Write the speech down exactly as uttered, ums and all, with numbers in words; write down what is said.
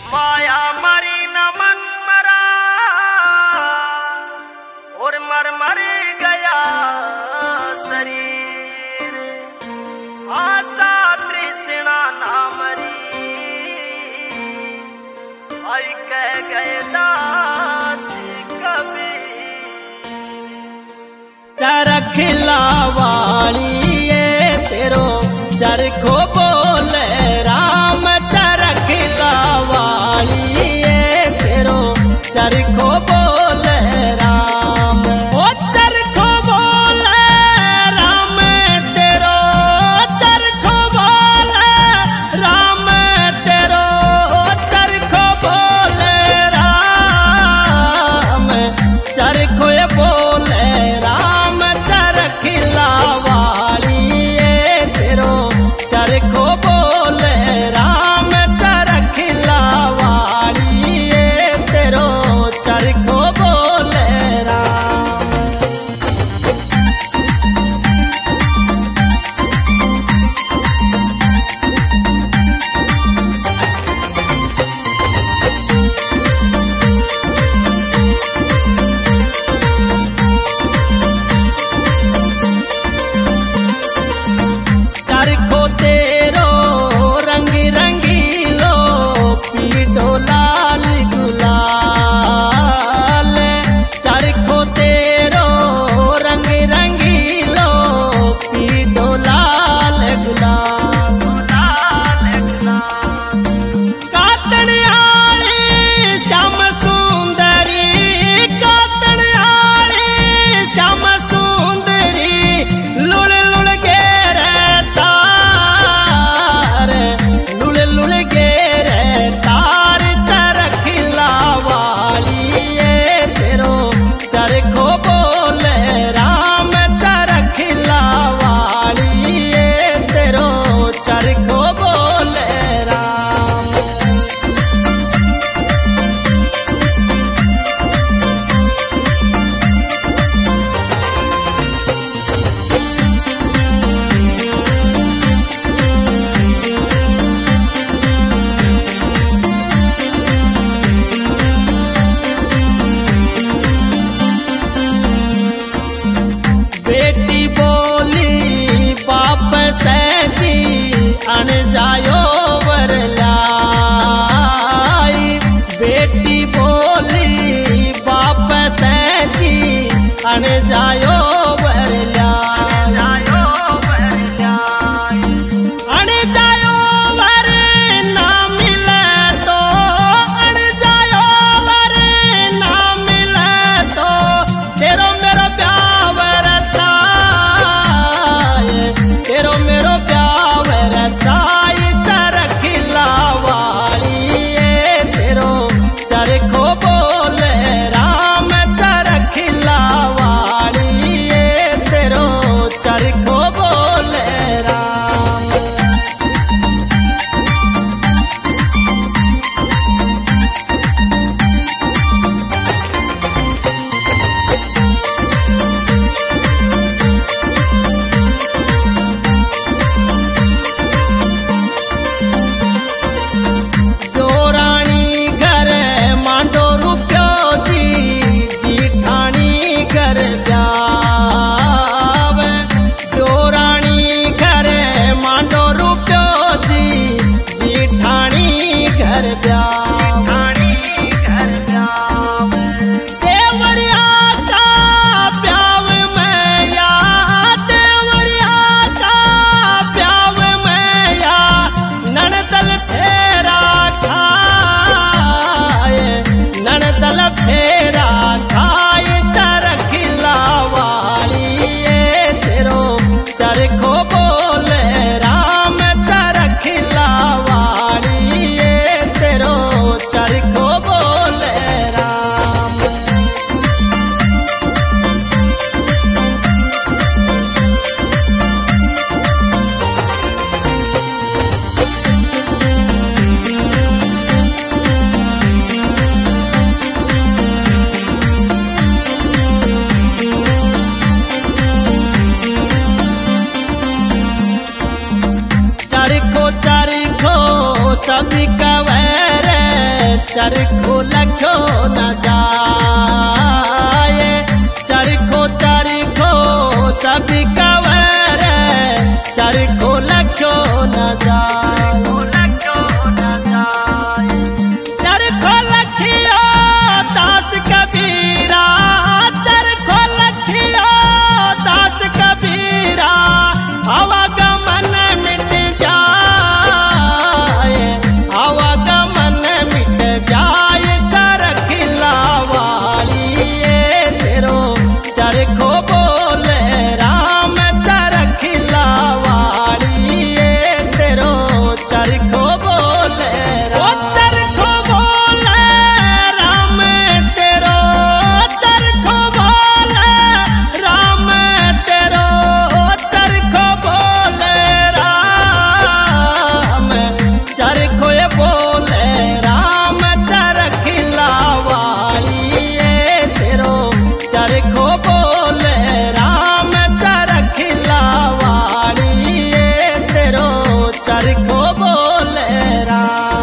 माया मरी न मन मरा और मर मर गया शरीर। आशा तृष्णा ना मरी आई कह गए दास कबीर। चरखिला वाली ये तेरो चरखो बोले राम। चरखिला वाली ये तेरो चरखो बोले राम। ओ चरखो बोले राम तेरो चरखो बोले राम तेरो चरखो बोले राम। चरखो बोले राम चरखिला वाली ये तेरो चरखो बोले राम। चरखिला वाली ये तेरो चरखो बोले राम। चरखो तेरो रंग रंगीलो पीटो लाल गुलाल। चरखो तेरो रंग रंगीलो पीटो लाल गुलाल। कातण आली श्याम सुंदरी कातण आली श्याम सुंदरी लुड़ लुड़ के तार लुड़ लुड़ के तार। चरखिला वाली ये तेरो चरखो बोले राम। चरखिला वाली ये तेरो चरखो बोले राम। बेटी बोली बाप सैती अन जायो वर लाई। बेटी बोली बाप सैती अन जायो वर लाई। अन जायो वर ना मिले तो अन जायो वर ना मिले तो तेरो मेरो प्यावर थाए तेरो मेरो प्यावर थाए। चरखिला वाली ये तेरो चरखो बोले राम। चरखिला वाली ये तेरो चरखो बोले राम। चोराणी घर मांडो रुपयो जी जीठाणी घर ब्याव। चोराणी घर मांडो रुपयो जी जीठाणी घर ब्याव। देवरिया का प्याव में या देवरिया का प्याव में या ननदल फेरा खाए ननदल फेरा खाए। चरखिला वाली ये तेरो चरखो बोले राम। चरखिला वाली ये तेरो चरखो बोले राम। चरखो चरखो सभी कवरे चरखो लखो न जाए चरखो चरखो सभी कवर चरखो लखो न जाए चरखो लखियो दास कबीरा चरखो लखियो दास कबीरा आवागमन मिट जाए आवागमन मिट जाए चरखिला वाली तेरो चरखो बोले राम चरखिला वाली तेरो चरखो बोले राम चरखो बोले राम तेरो चरखो बोले राम तेरो चरखो बोले राम चरखो ये बोले राम चरखिला वाली तेरो चरखो बोले राम चरखिला वाली तेरो चरखो बोले राम।